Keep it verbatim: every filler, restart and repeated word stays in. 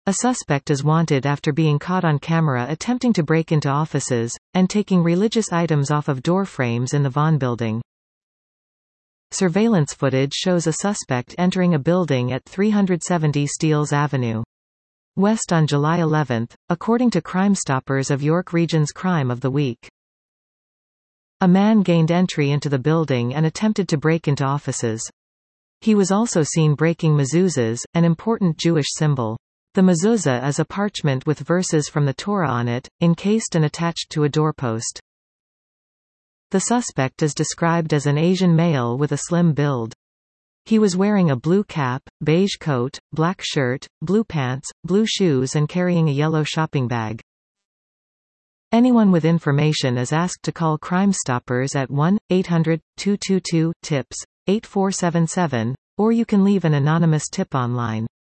A suspect is wanted after being caught on camera attempting to break into offices, and taking religious items off of door frames in the Vaughan building. Surveillance footage shows a suspect entering a building at three seventy Steeles Avenue West on July eleventh, according to Crime Stoppers of York Region's Crime of the Week. A man gained entry into the building and attempted to break into offices. He was also seen breaking mezuzahs, an important Jewish symbol. The mezuzah is a parchment with verses from the Torah on it, encased and attached to a doorpost. The suspect is described as an Asian male with a slim build. He was wearing a blue cap, beige coat, black shirt, blue pants, blue shoes and carrying a yellow shopping bag. Anyone with information is asked to call Crime Stoppers at one eight hundred two two two TIPS eight four seven seven, or you can leave an anonymous tip online.